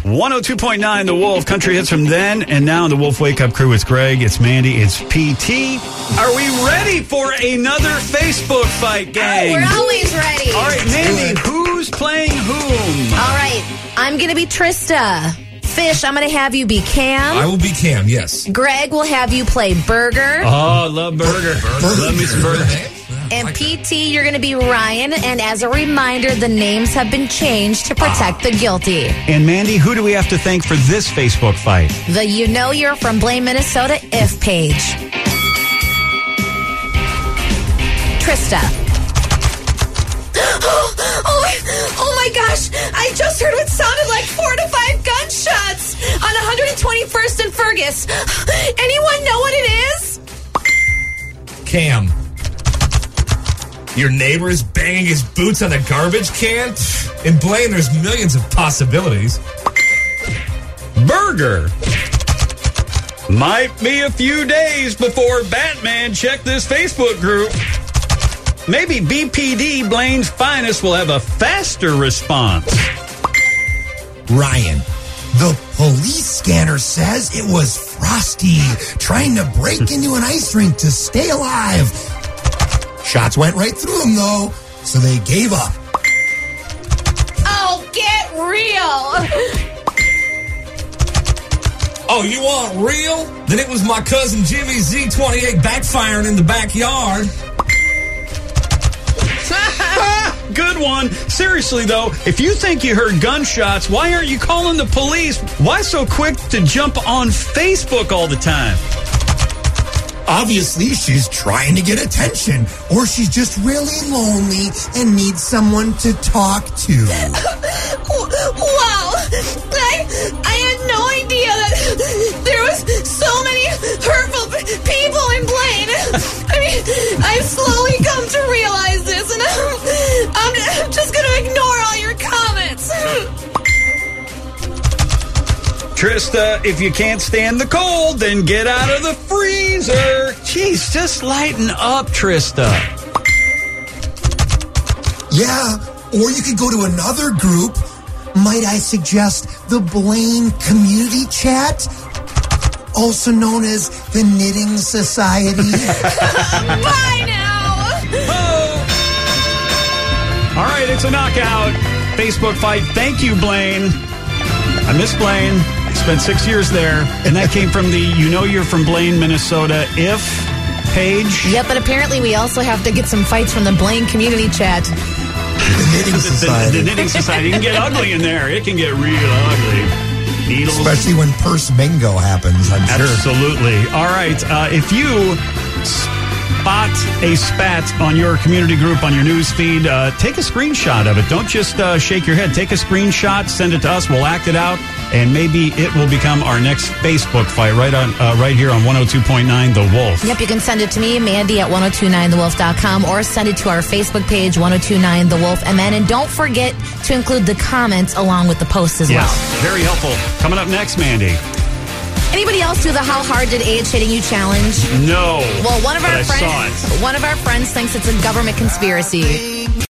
102.9 The Wolf. Country hits from then and now in the Wolf Wake Up Crew. It's Greg, it's Mandy, it's PT. Are we ready for another Facebook fight, gang? We're always ready. All right, Mandy, who's playing whom? All right, I'm going to be Trista. Fish, I'm going to have you be Cam. I will be Cam, yes. Greg will have you play Burger. Oh, love Burger. Love me some Burger. And PT, you're going to be Ryan. And as a reminder, the names have been changed to protect the guilty. And Mandy, who do we have to thank for this Facebook fight? The You Know You're from Blaine, Minnesota if page. Trista. Oh my gosh, I just heard what sounded like 4 to 5 gunshots on 121st and Fergus. Anyone know what it is? Cam. Your neighbor is banging his boots on a garbage can? In Blaine, there's millions of possibilities. Burger. Might be a few days before Batman checked this Facebook group. Maybe BPD, Blaine's finest, will have a faster response. Ryan, the police scanner says it was Frosty trying to break into an ice rink to stay alive. Shots went right through him, though, so they gave up. Oh, get real. Oh, you want real? Then it was my cousin Jimmy's Z28 backfiring in the backyard. Good one. Seriously, though, if you think you heard gunshots, why aren't you calling the police? Why so quick to jump on Facebook all the time? Obviously, she's trying to get attention, or she's just really lonely and needs someone to talk to. Wow. I had no idea that there was so many hurtful people in Blaine. I mean, I've slowly come to realize this, and I'm just going to ignore all your comments. Trista, if you can't stand the cold, then get out of the freezer. Jeez, just lighten up, Trista. Yeah, or you could go to another group. Might I suggest the Blaine Community Chat? Also known as the Knitting Society. Bye now. Oh. All right, it's a knockout. Facebook fight. Thank you, Blaine. I miss Blaine. Spent 6 years there, and that came from the You Know You're from Blaine, Minnesota if page. Yep, but apparently we also have to get some fights from the Blaine Community Chat. The Knitting Society. The Knitting Society. It can get ugly in there. It can get real ugly. Needles. Especially when purse bingo happens, I'm sure. Absolutely. All right. If you spot a spat on your community group, on your news feed, take a screenshot of it. Don't just shake your head. Take a screenshot, send it to us. We'll act it out, and maybe it will become our next Facebook fight right here on 102.9 The Wolf. Yep, you can send it to me, Mandy at 1029thewolf.com, or send it to our Facebook page, 1029 The Wolf MN. And don't forget to include the comments along with the post as well. Very helpful. Coming up next, Mandy. Anybody else do the How Hard Did Age Hitting You challenge? No. Well, one of our friends thinks it's a government conspiracy.